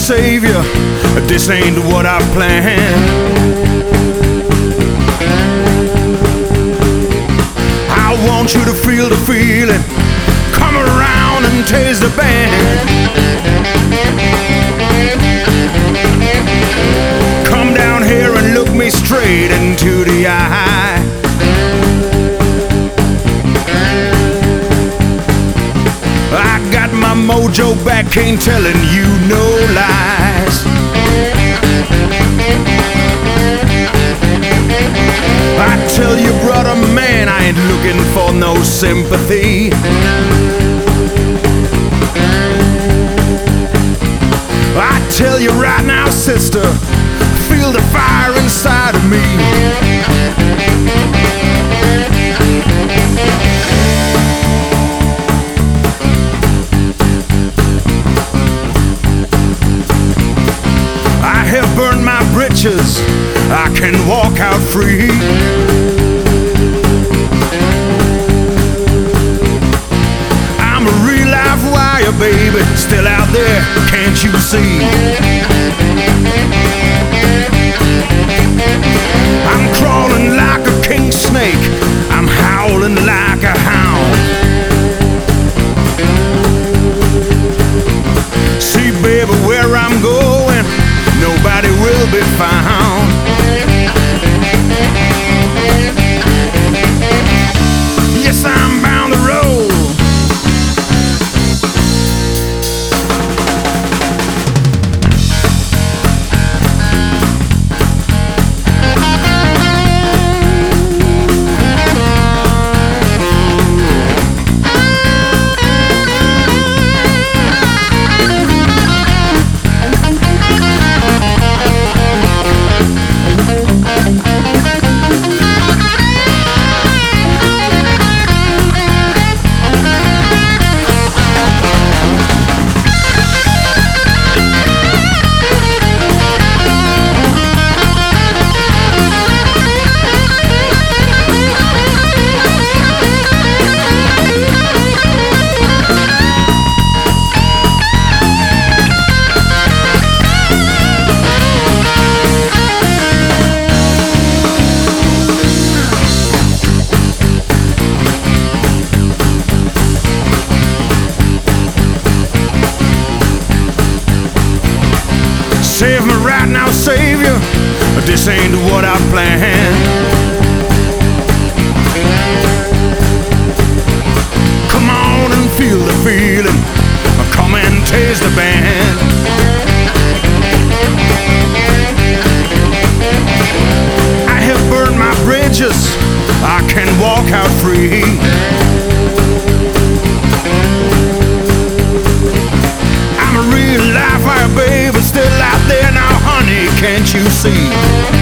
savior. This ain't what I planned. I want you to feel the feeling. Come around and taste the band. Come down here and look me straight into the eye. I got my mojo back, ain't telling you no lies. I tell you, brother, man, I ain't looking for no sympathy. I tell you right now, sister, feel the fire inside of me. I have burned my britches, I can walk out free. I'm a real live wire, baby, still out there, can't you see? I'm crawling like a king snake, I'm howling like a hound. See, baby, where I'm going, nobody will be found. Yes, I'm bound to roll. Save me right now, savior, this ain't what I planned. Come on and feel the feeling, come and taste the band. I have burned my bridges, I can walk out free. I'm a real live fire, baby, still out there now, honey, can't you see?